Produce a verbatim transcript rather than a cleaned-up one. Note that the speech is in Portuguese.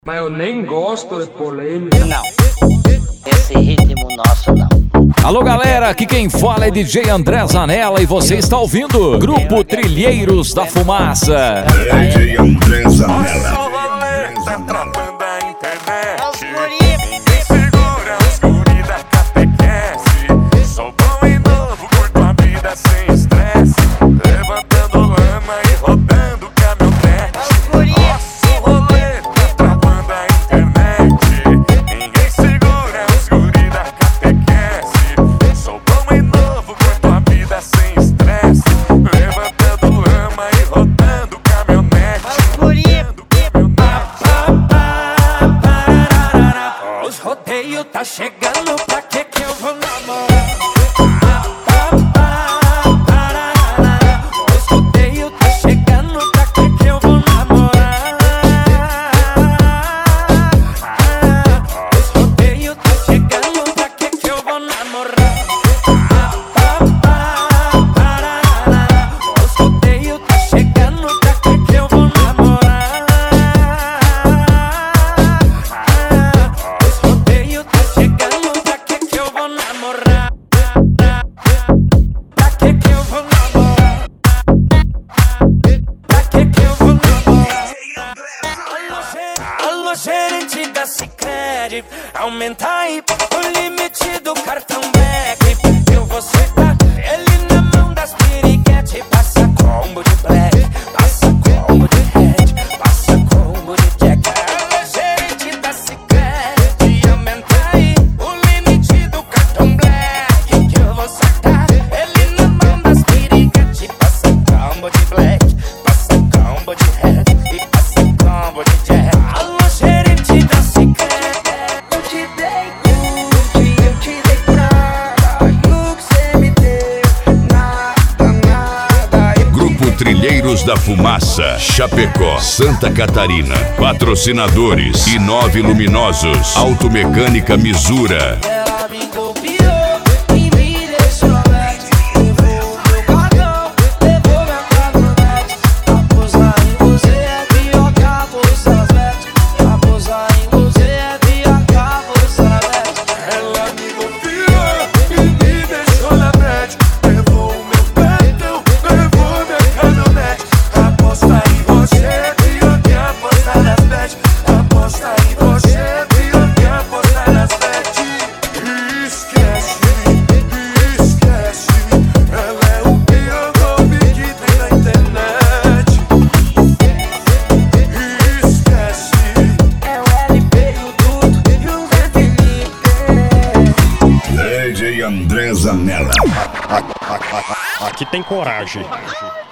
Mas eu nem gosto de polêmica. Não, esse ritmo nosso não. Alô galera, aqui quem fala é D J André Zanella e você está ouvindo Grupo Trilheiros da Fumaça. D J André Zanella. Ninguém segura os guri da catequese. Sou bom e novo, curto a vida sem estresse. Levantando lama e rodando caminhonete. Nosso rolê tá travando a internet. Ninguém segura os guri da catequese. Sou bom e novo, curto a vida sem estresse. Levantando lama e rodando caminhonete. Os rodeios tá chegando, pra que que eu vou namorar? Os rodeios tá chegando, pra que que eu vou namorar? Os rodeios tá chegando, pra que que eu vou namorar? Os rodeios tá chegando, pra que que eu vou namorar? Os rodeios tá chegando, pra que que eu vou namorar? Pra que que eu vou namorar? Pra que que eu vou namorar? Alô, gerente da Sicredi, aumenta aí o limite do cartão Black. Eu vou sentar ele na mão das piriguete. Passa combo de black, passa combo de red, passa combo de jack. Alô, gerente da Sicredi, aumenta aí o limite do cartão Black. Que eu vou sentar ele na mão das piriguete. Passa combo de black, passa combo de red e passa combo de jack. Alô, gerente da Sicredi, eu te dei tudo e eu te dei nada. E o que cê me deu? Nada, nada. Grupo Trilheiros da Fumaça, Chapecó, Santa Catarina. Patrocinadores: Inove Luminosos, Automecânica Misura. Ela me copiou e me deixou aberto. Levou meu cartão, levou minha caminhonete. Aposar em você é pior que apostar vete. Aposar em você é pior que apostar vete. Ela me copiou e me deixou na frente. Levou meu cartão, levou minha caminhonete. Apostar em você é pior que apostar nas bets. Apostar em você é pior que apostar nas bets. Esquece, esquece. Ela é o pior golpe que tem na internet. Esquece. É o L P e o Dudu e o Zé Felipe. D J André Zanella. Aqui tem coragem.